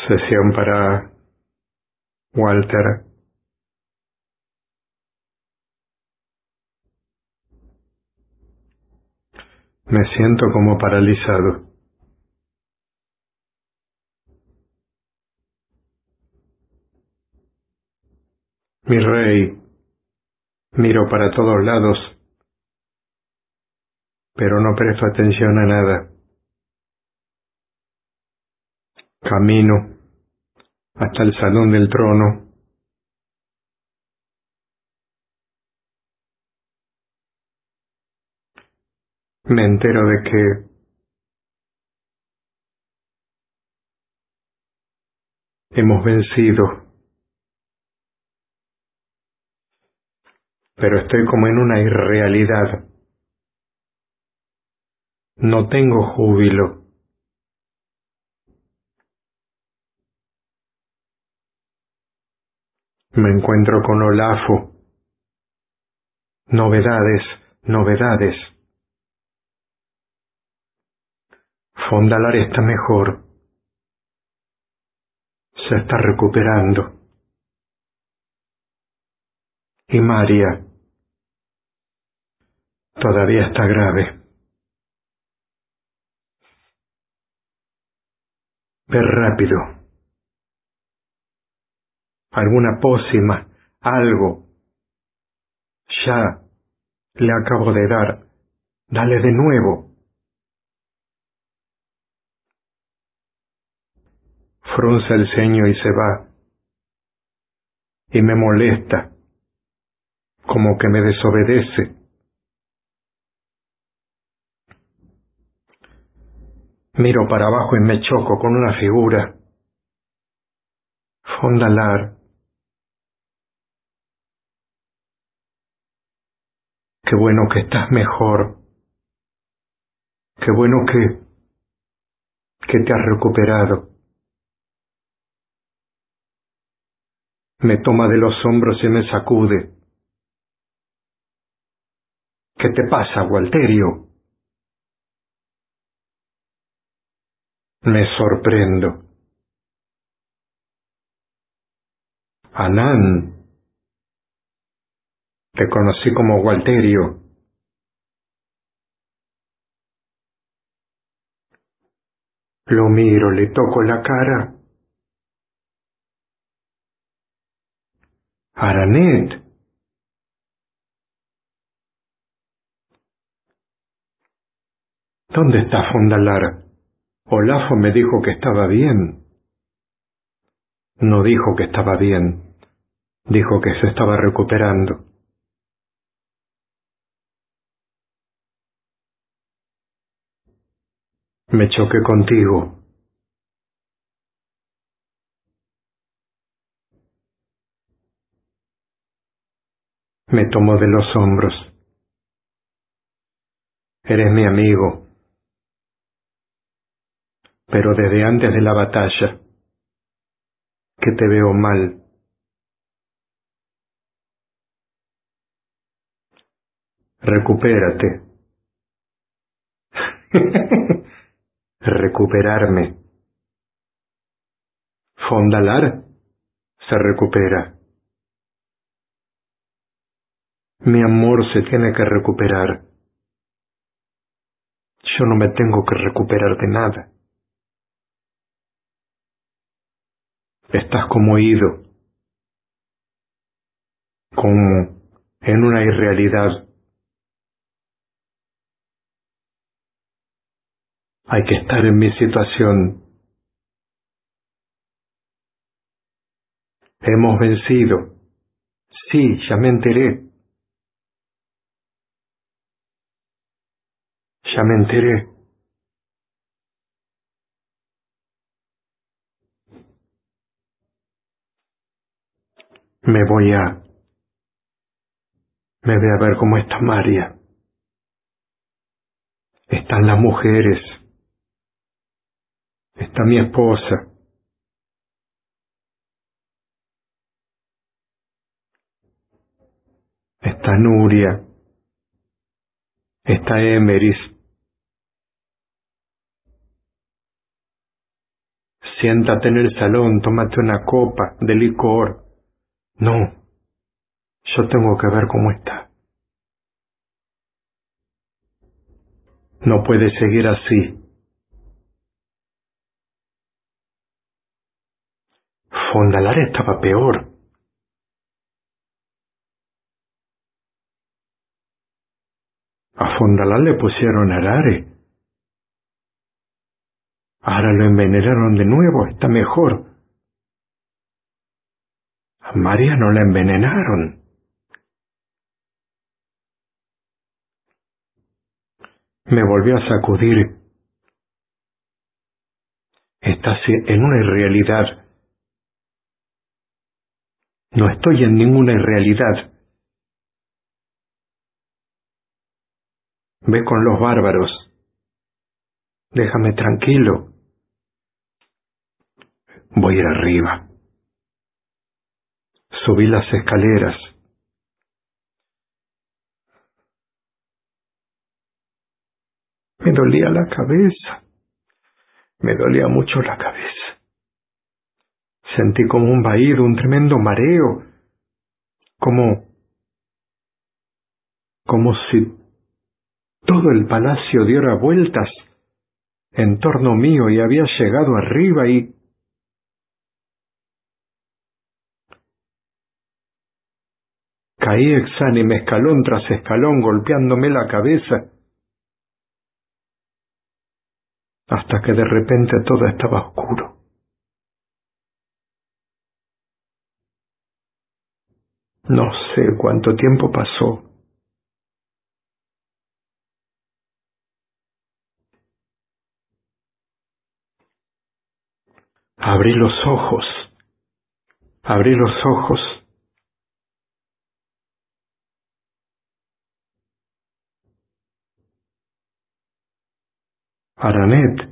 Sesión para Walter. Me siento como paralizado. Mi rey, miro para todos lados, pero no presto atención a nada. Camino hasta el salón del trono. Me entero de que hemos vencido, pero estoy como en una irrealidad. No tengo júbilo. Me encuentro con Olafo. Novedades, novedades. Fondalar está mejor. Se está recuperando. Y María todavía está grave. Ve rápido. Alguna pócima, algo. Ya le acabo de dar. Dale de nuevo. Frunce el ceño y se va. Y me molesta, como que me desobedece. Miro para abajo y me choco con una figura. Fondalar. Qué bueno que estás mejor. Qué bueno que te has recuperado. Me toma de los hombros y me sacude. ¿Qué te pasa, Walterio? Me sorprendo. Anán. Te conocí como Walterio. Lo miro, le toco la cara. Aranet. ¿Dónde está Fondalar? Olafo me dijo que estaba bien. No dijo que estaba bien. Dijo que se estaba recuperando. Me choqué contigo. Me tomó de los hombros. Eres mi amigo. Pero desde antes de la batalla, que te veo mal. Recupérate. Recuperarme. Fondalar se recupera. Mi amor se tiene que recuperar. Yo no me tengo que recuperar de nada. Estás como ido, como en una irrealidad. Hay que estar en mi situación. Hemos vencido. Sí, ya me enteré. Ya me enteré. Me voy a... Me voy a ver cómo está María. Están las mujeres. Está mi esposa. Está Nuria. Está Emeris. Siéntate en el salón, tómate una copa de licor. No, yo tengo que ver cómo está. No puede seguir así. Fondalar estaba peor. A Fondalar le pusieron arare. Ahora lo envenenaron de nuevo, está mejor. A María no la envenenaron. Me volvió a sacudir. Estás en una irrealidad. No estoy en ninguna irrealidad. Ve con los bárbaros. Déjame tranquilo. Voy a ir arriba. Subí las escaleras. Me dolía la cabeza. Me dolía mucho la cabeza. Sentí como un vaído, un tremendo mareo. Como si todo el palacio diera vueltas en torno mío y había llegado arriba y... Caí exánime escalón tras escalón golpeándome la cabeza hasta que de repente todo estaba oscuro. No sé cuánto tiempo pasó. Abrí los ojos. Abrí los ojos. Aranet,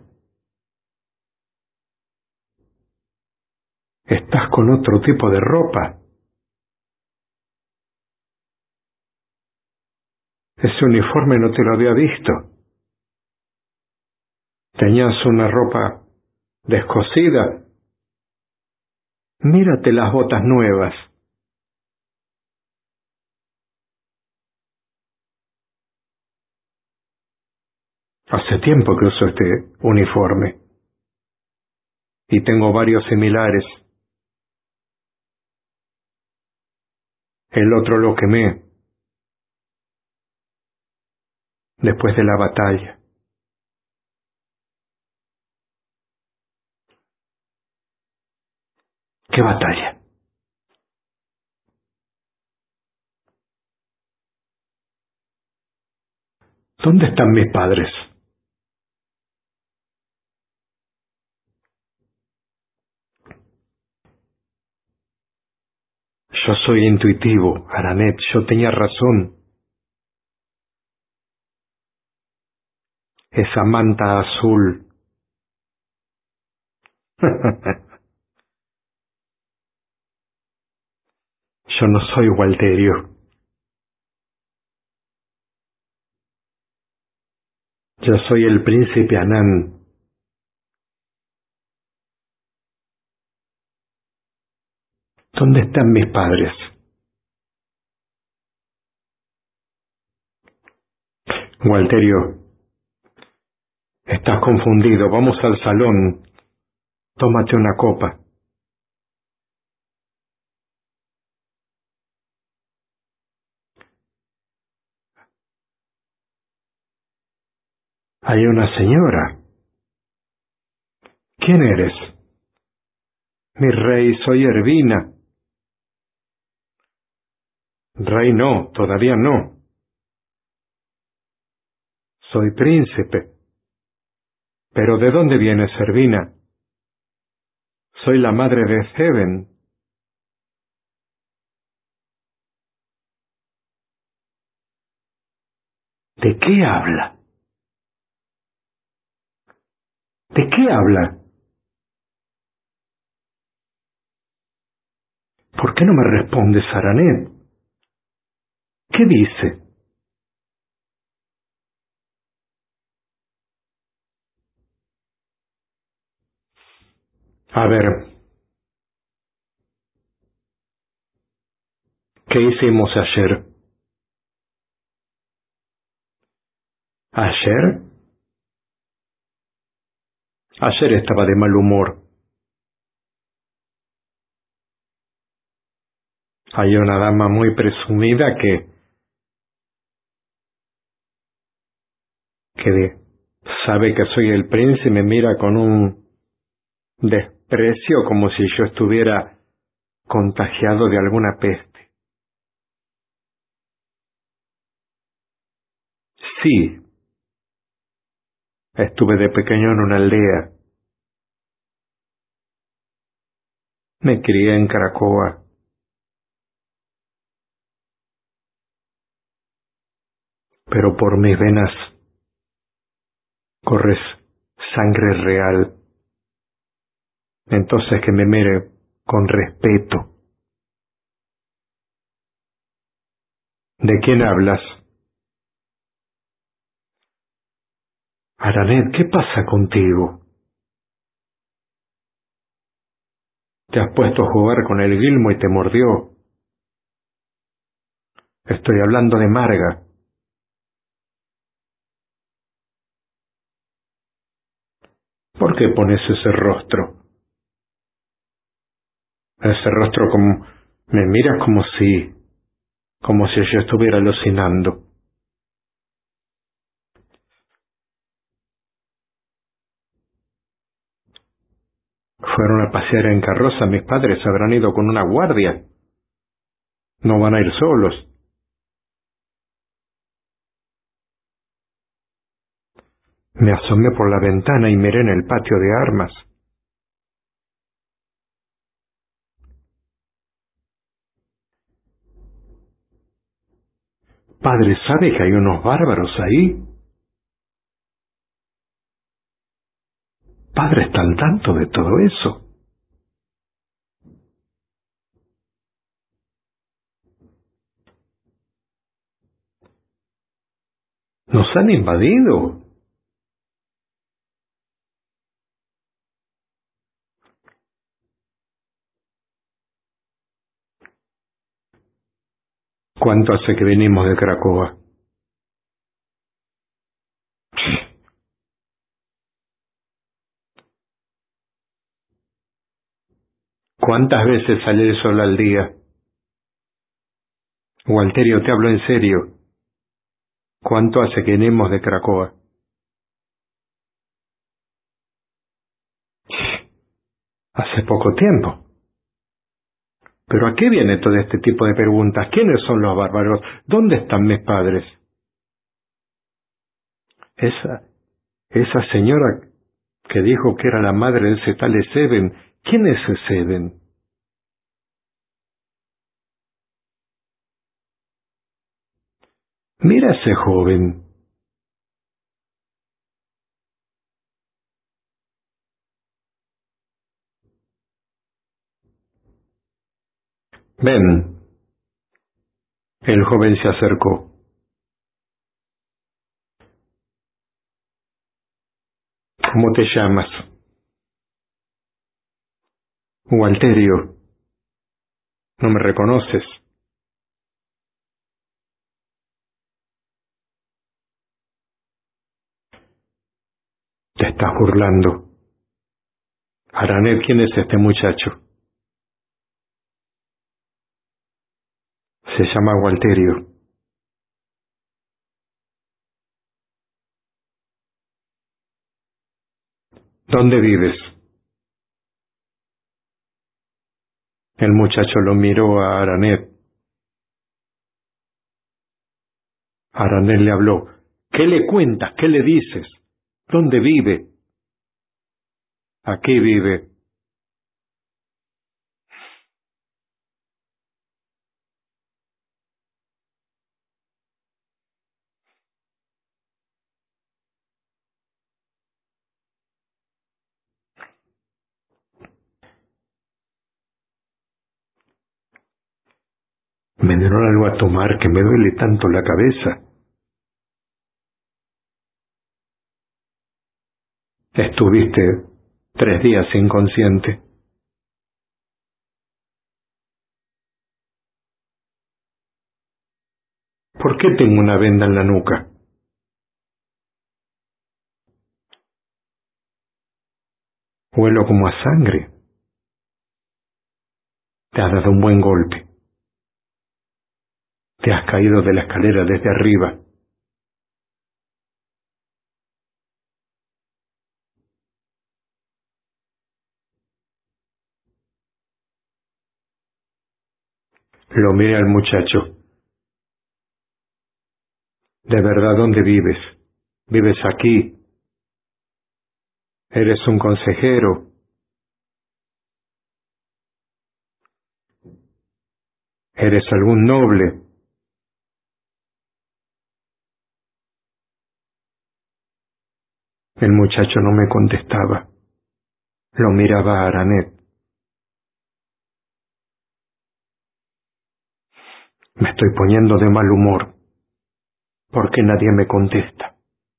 estás con otro tipo de ropa. Ese uniforme no te lo había visto. Tenías una ropa descosida. Mírate las botas nuevas. Hace tiempo que uso este uniforme. Y tengo varios similares. El otro lo quemé después de la batalla. ¿Qué batalla? ¿Dónde están mis padres? Yo soy intuitivo, Aranet, yo tenía razón. Esa manta azul. Yo no soy Walterio. Yo soy el príncipe Anán. ¿Dónde están mis padres? Walterio, estás confundido. Vamos al salón. Tómate una copa. Hay una señora. ¿Quién eres? Mi rey, soy Ervina. Rey no, todavía no. Soy príncipe. ¿Pero de dónde vienes, Ervina? Soy la madre de Theben. ¿De qué habla? ¿De qué habla? ¿Por qué no me respondes, Aranet? ¿Qué dice? A ver, ¿qué hicimos ayer? ¿Ayer? Ayer estaba de mal humor. Hay una dama muy presumida que sabe que soy el príncipe y me mira con un desprecio como si yo estuviera contagiado de alguna peste. Sí, estuve de pequeño en una aldea. Me crié en Cracoa, pero por mis venas corre sangre real. Entonces que me mire con respeto. ¿De quién hablas? Aranet, ¿qué pasa contigo? Te has puesto a jugar con el guilmo y te mordió. Estoy hablando de Marga. ¿Por qué pones ese rostro? Ese rostro como... me miras como si yo estuviera alucinando. Fueron a pasear en carroza, mis padres habrán ido con una guardia. No van a ir solos. Me asomé por la ventana y miré en el patio de armas. Padre, ¿sabe que hay unos bárbaros ahí? Padre está al tanto de todo eso. Nos han invadido. ¿Cuánto hace que venimos de Cracoa? ¿Cuántas veces sale el sol al día? Walterio, te hablo en serio. ¿Cuánto hace que venimos de Cracoa? Hace poco tiempo. ¿Pero a qué viene todo este tipo de preguntas? ¿Quiénes son los bárbaros? ¿Dónde están mis padres? Esa señora que dijo que era la madre de ese tal Eseben, ¿quién es Eseben? Mira a ese joven. Ven. El joven se acercó. ¿Cómo te llamas? Walterio. ¿No me reconoces? Te estás burlando. Aranet, ¿quién es este muchacho? Se llama Walterio. ¿Dónde vives? El muchacho lo miró a Aranet. Aranet le habló. ¿Qué le cuentas? ¿Qué le dices? ¿Dónde vive? Aquí vive. Me dieron algo a tomar que me duele tanto la cabeza. ¿Te 3 días inconsciente. ¿Por qué tengo una venda en la nuca? Huelo como a sangre. Te has dado un buen golpe. Te has caído de la escalera desde arriba. Lo miré al muchacho. ¿De verdad dónde vives? ¿Vives aquí? ¿Eres un consejero? ¿Eres algún noble? El muchacho no me contestaba. Lo miraba a Aranet. Me estoy poniendo de mal humor. ¿Por qué nadie me contesta?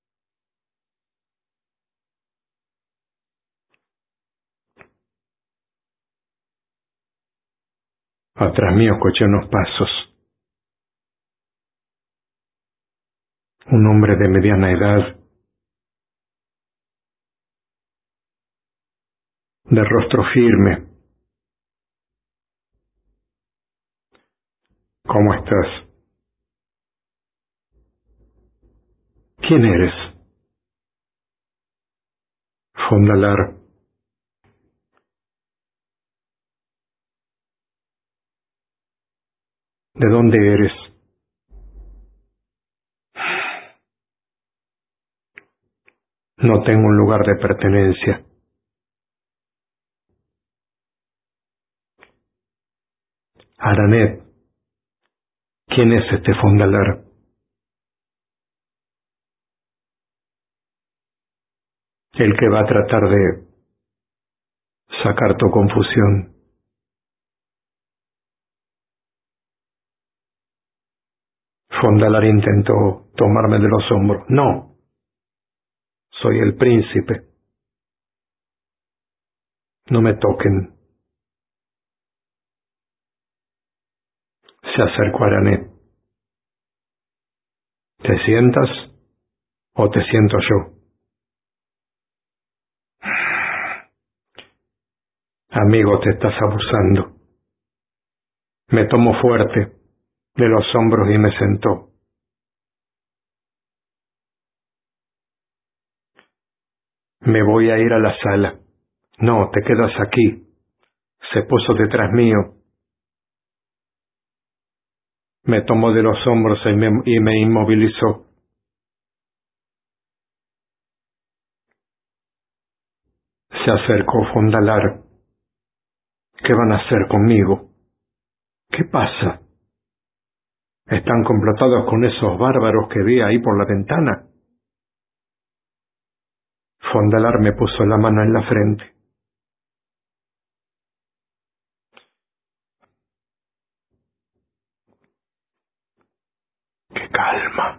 Atrás mío escuché unos pasos. Un hombre de mediana edad, de rostro firme. ¿Cómo estás? ¿Quién eres? Fondalar. ¿De dónde eres? No tengo un lugar de pertenencia. Aranet. ¿Quién es este Fondalar? El que va a tratar de sacar tu confusión. Fondalar intentó tomarme de los hombros. No, soy el príncipe. No me toquen. Se acercó a Aranet. ¿Te sientas o te siento yo? Amigo, te estás abusando. Me tomó fuerte de los hombros y me sentó. Me voy a ir a la sala. No, te quedas aquí. Se puso detrás mío. Me tomó de los hombros y me inmovilizó. Se acercó Fondalar. ¿Qué van a hacer conmigo? ¿Qué pasa? ¿Están complotados con esos bárbaros que vi ahí por la ventana? Fondalar me puso la mano en la frente. ¡Qué calma!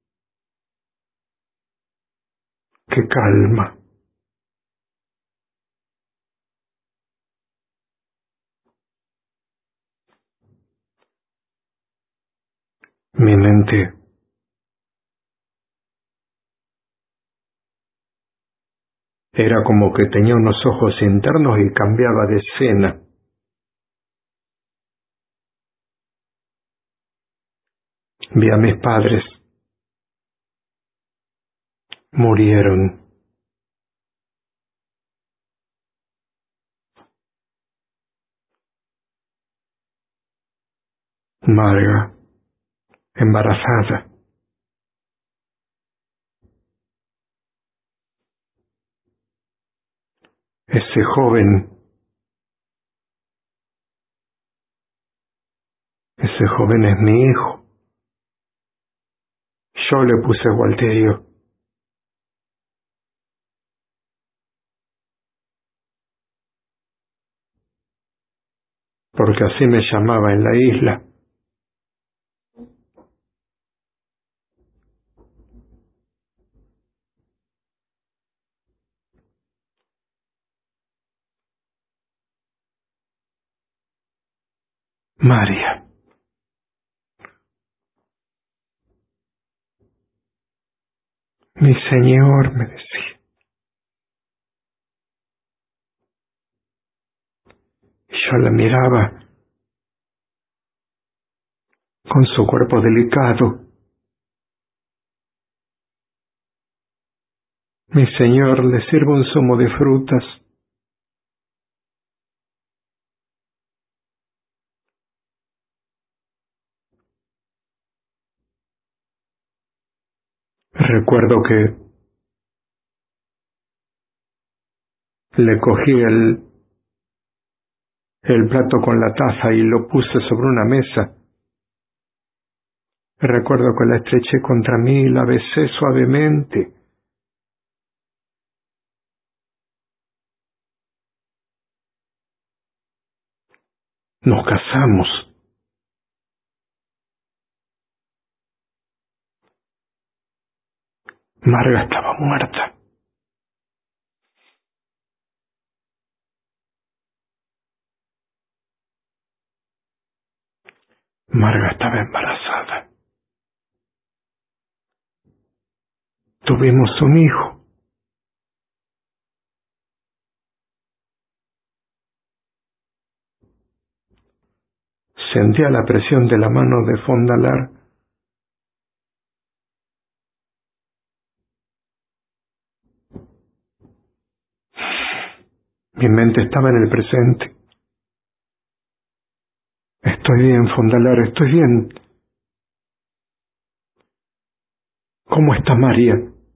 ¡Qué calma! Mi mente era como que tenía unos ojos internos y cambiaba de escena. Vi a mis padres. Murieron. Marga, embarazada. Ese joven es mi hijo. Yo le puse Walterio, porque así me llamaba en la isla. María. Mi Señor, me decía. Y yo la miraba con su cuerpo delicado. Mi Señor, le sirvo un zumo de frutas. Recuerdo que le cogí el plato con la taza y lo puse sobre una mesa. Recuerdo que la estreché contra mí y la besé suavemente. Nos casamos. Marga estaba muerta. Marga estaba embarazada. Tuvimos un hijo. Sentía la presión de la mano de Fondalar. Mi mente estaba en el presente. Estoy bien, Fondalar, estoy bien. ¿Cómo está María?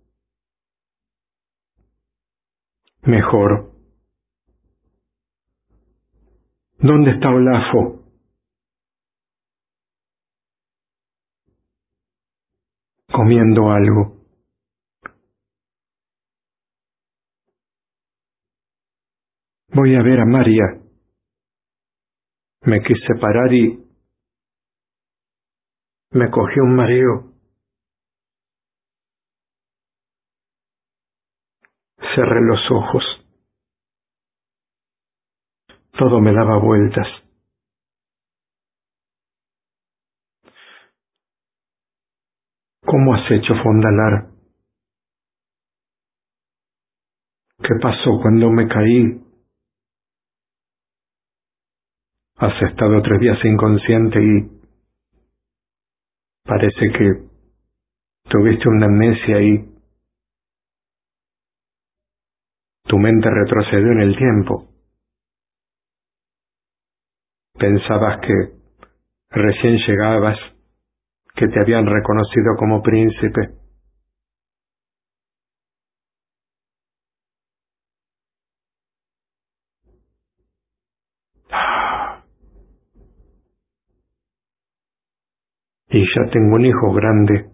Mejor. ¿Dónde está Olafo? Comiendo algo. Voy a ver a María. Me quise parar y me cogió un mareo. Cerré los ojos. Todo me daba vueltas. ¿Cómo has hecho, Fondalar? ¿Qué pasó cuando me caí? Has estado 3 días inconsciente y parece que tuviste una amnesia y tu mente retrocedió en el tiempo. Pensabas que recién llegabas, que te habían reconocido como príncipe. Y ya tengo un hijo grande,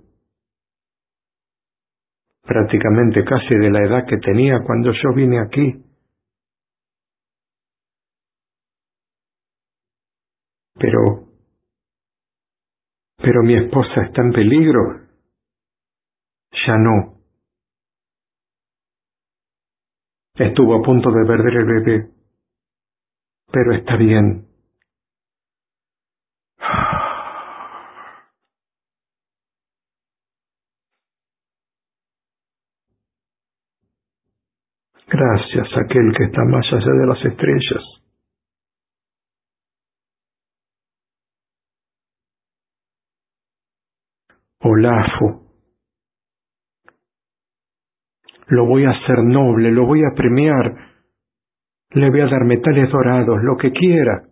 prácticamente casi de la edad que tenía cuando yo vine aquí. Pero mi esposa está en peligro. Ya no. Estuvo a punto de perder el bebé, pero está bien. Gracias a aquel que está más allá de las estrellas. Olafo, lo voy a hacer noble, lo voy a premiar, le voy a dar metales dorados, lo que quiera.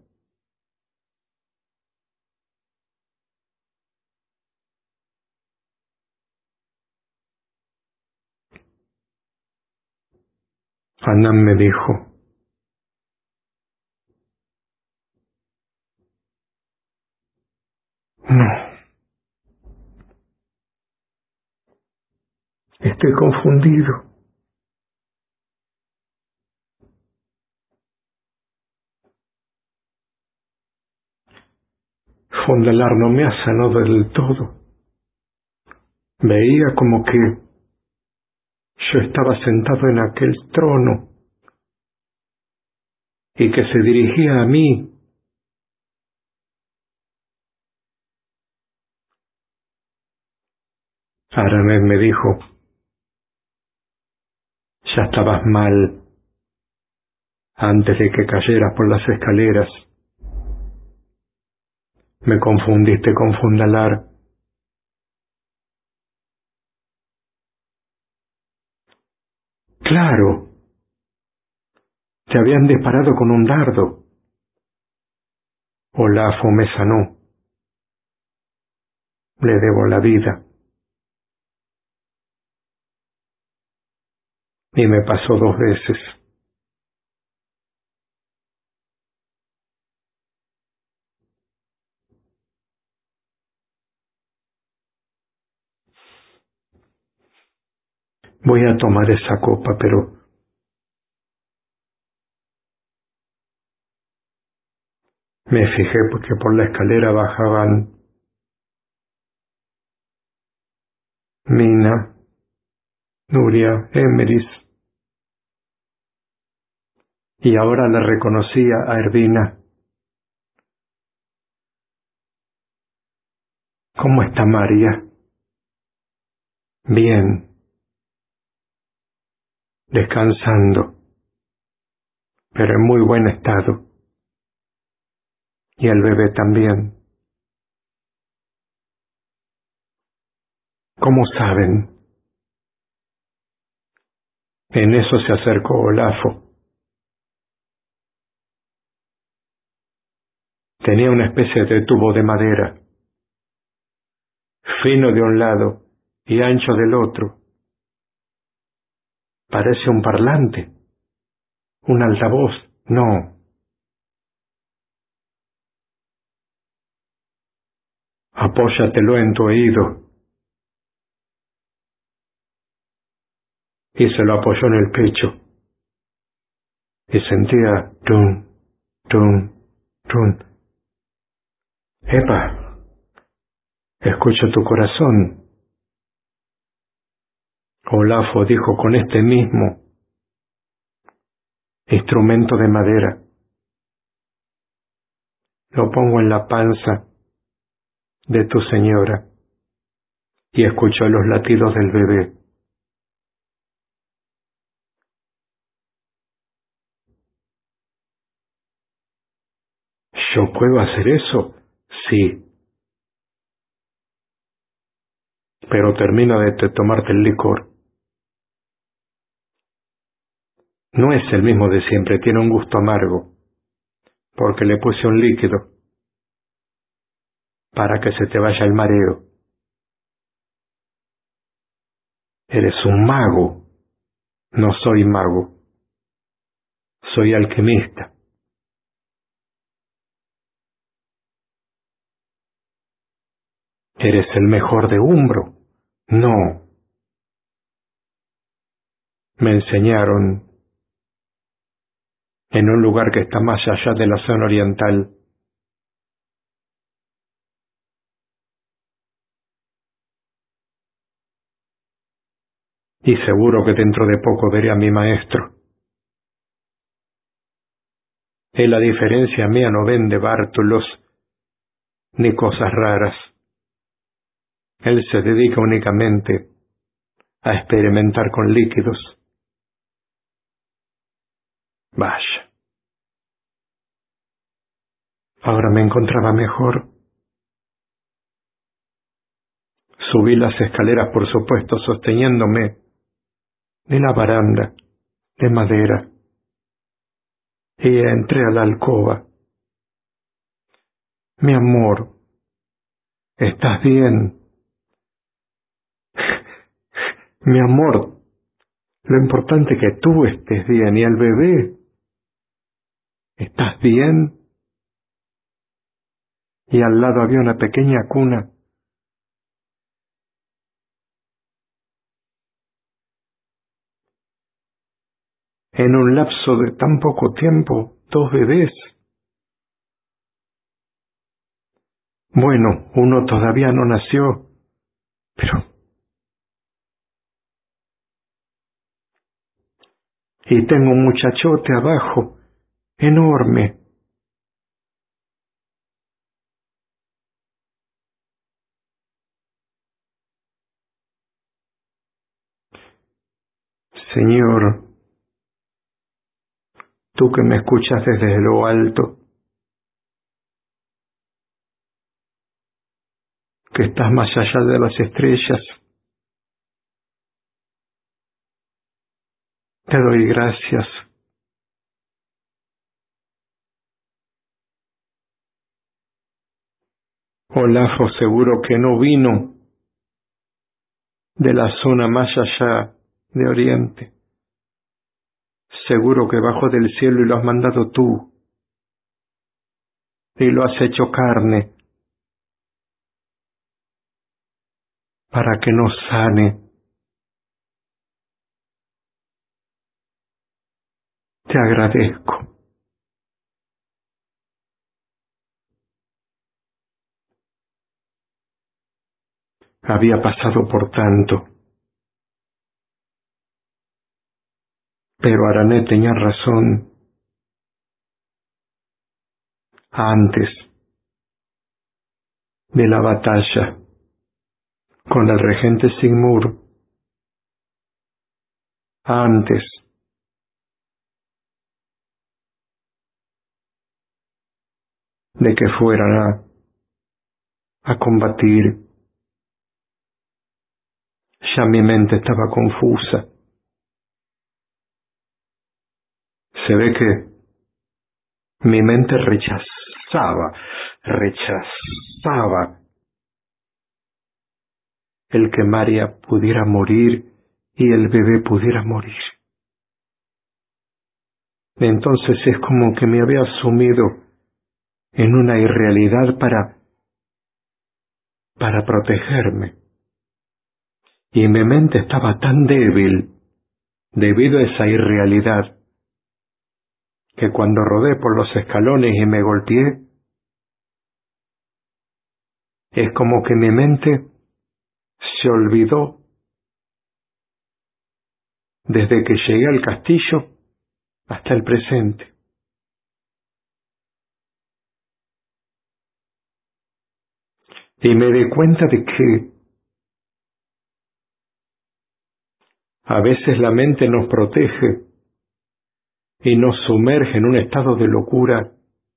Anán me dijo, no, estoy confundido. Fondalar no me ha sanado del todo. Veía como que yo estaba sentado en aquel trono y que se dirigía a mí Aramet me dijo: ya estabas mal antes de que cayeras por las escaleras. Me confundiste con Fundalar. Claro, te habían disparado con un dardo. Olafo me sanó. Le debo la vida. Y me pasó 2 veces. Voy a tomar esa copa, pero me fijé porque por la escalera bajaban Mina, Nuria, Emeris, y ahora la reconocía a Ervina. ¿Cómo está María? Bien, descansando, pero en muy buen estado. Y el bebé también. ¿Cómo saben? En eso se acercó Olafo. Tenía una especie de tubo de madera, fino de un lado y ancho del otro. Parece un parlante, un altavoz. No, apóyatelo en tu oído. Y se lo apoyó en el pecho. Y sentía tun, tun, tun. Epa, escucho tu corazón. Olafo dijo con este mismo instrumento de madera. Lo pongo en la panza de tu señora. Y escuchó los latidos del bebé. ¿Yo puedo hacer eso? Sí. Pero termina de tomarte el licor. No es el mismo de siempre, tiene un gusto amargo, porque le puse un líquido para que se te vaya el mareo. Eres un mago. No soy mago, soy alquimista. ¿Eres el mejor de Umbro? No. Me enseñaron en un lugar que está más allá de la zona oriental. Y seguro que dentro de poco veré a mi maestro. Él, a diferencia mía, no vende bártulos ni cosas raras. Él se dedica únicamente a experimentar con líquidos. Vaya. Ahora me encontraba mejor. Subí las escaleras, por supuesto, sosteniéndome de la baranda de madera, y entré a la alcoba. Mi amor, ¿estás bien? Mi amor, lo importante es que tú estés bien y el bebé. ¿Estás bien? Y al lado había una pequeña cuna. En un lapso de tan poco tiempo, 2 bebés. Bueno, uno todavía no nació, pero... Y tengo un muchachote abajo, enorme. Señor, tú que me escuchas desde lo alto, que estás más allá de las estrellas, te doy gracias. Olafo seguro que no vino de la zona más allá de Oriente. Seguro que bajó del cielo y lo has mandado tú, y lo has hecho carne para que nos sane. Te agradezco. Había pasado por tanto, pero Arané tenía razón. Antes de la batalla con el regente Sigmur, antes de que fueran a combatir, ya mi mente estaba confusa. Se ve que mi mente rechazaba el que María pudiera morir y el bebé pudiera morir. Entonces es como que me había sumido en una irrealidad para protegerme. Y mi mente estaba tan débil debido a esa irrealidad que cuando rodé por los escalones y me golpeé, es como que mi mente se olvidó desde que llegué al castillo hasta el presente. Y me di cuenta de que a veces la mente nos protege y nos sumerge en un estado de locura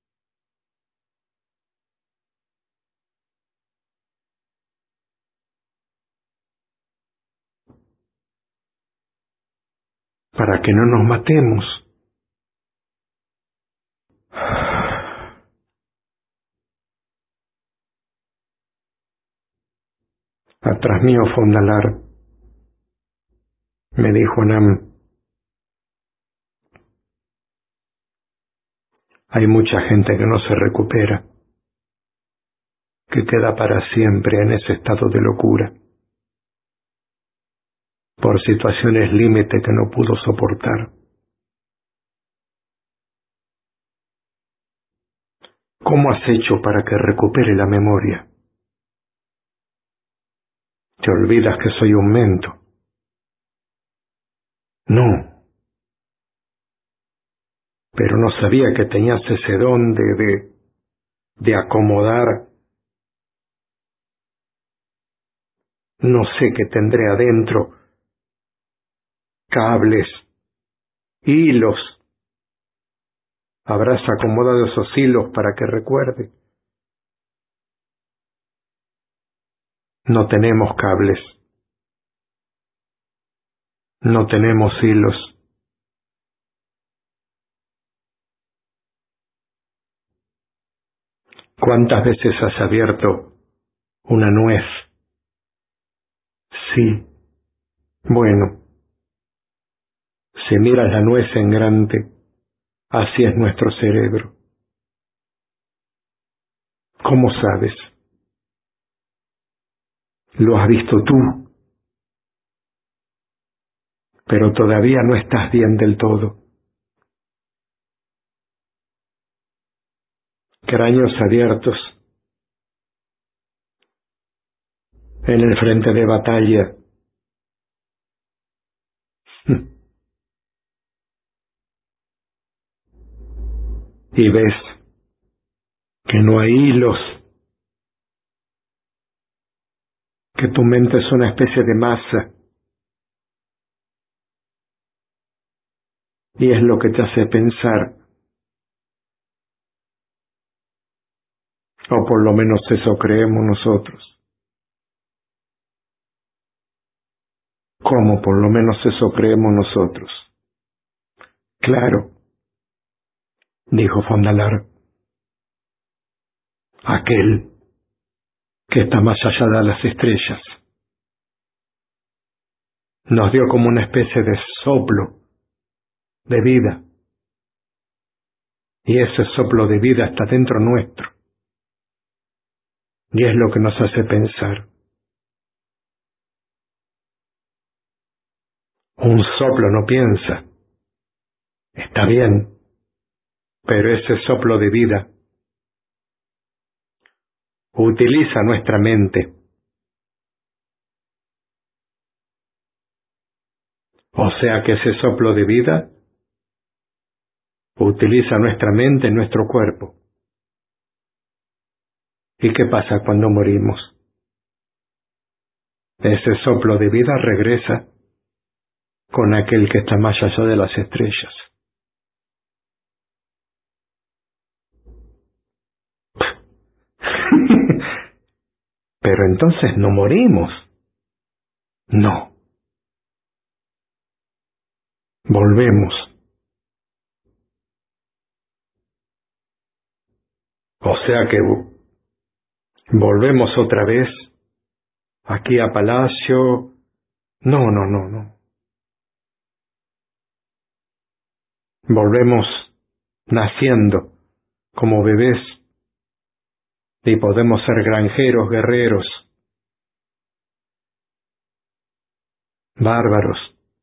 para que no nos matemos. Atrás mío Fondalar, me dijo Nam, hay mucha gente que no se recupera, que queda para siempre en ese estado de locura, por situaciones límite que no pudo soportar. ¿Cómo has hecho para que recupere la memoria? ¿Te olvidas que soy un mento? No, pero no sabía que tenías ese don de acomodar. No sé qué tendré adentro, cables, hilos. Habrás acomodado esos hilos para que recuerde. No tenemos cables, no tenemos hilos. ¿Cuántas veces has abierto una nuez? Sí. Bueno, si miras la nuez en grande, así es nuestro cerebro. ¿Cómo sabes? Lo has visto tú, pero todavía no estás bien del todo. Cráneos abiertos en el frente de batalla. Y ves que no hay hilos, que tu mente es una especie de masa y es lo que te hace pensar, o por lo menos eso creemos nosotros. ¿Cómo por lo menos eso creemos nosotros? Claro, dijo Fondalar, aquel que está más allá de las estrellas. Nos dio como una especie de soplo de vida, y ese soplo de vida está dentro nuestro, y es lo que nos hace pensar. Un soplo no piensa, está bien, pero ese soplo de vida utiliza nuestra mente. O sea que ese soplo de vida utiliza nuestra mente en nuestro cuerpo. ¿Y qué pasa cuando morimos? Ese soplo de vida regresa con aquel que está más allá de las estrellas. Pero entonces no morimos. No. Volvemos. O sea que volvemos otra vez aquí a Palacio. No. Volvemos naciendo como bebés y podemos ser granjeros, guerreros, bárbaros,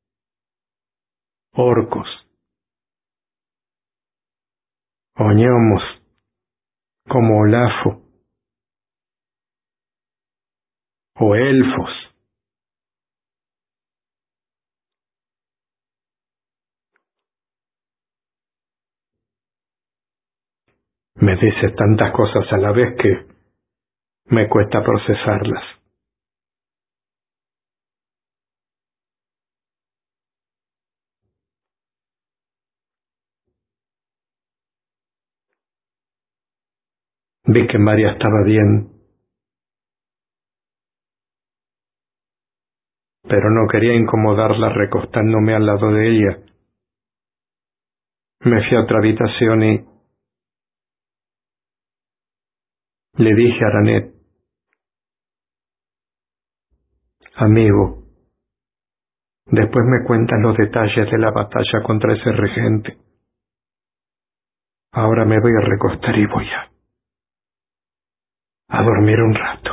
orcos, o gnomos, como Olafo, o elfos. Me dices tantas cosas a la vez que me cuesta procesarlas. Vi que María estaba bien, pero no quería incomodarla recostándome al lado de ella. Me fui a otra habitación y le dije a Aranet: amigo, después me cuentas los detalles de la batalla contra ese regente. Ahora me voy a recostar y voy a dormir un rato.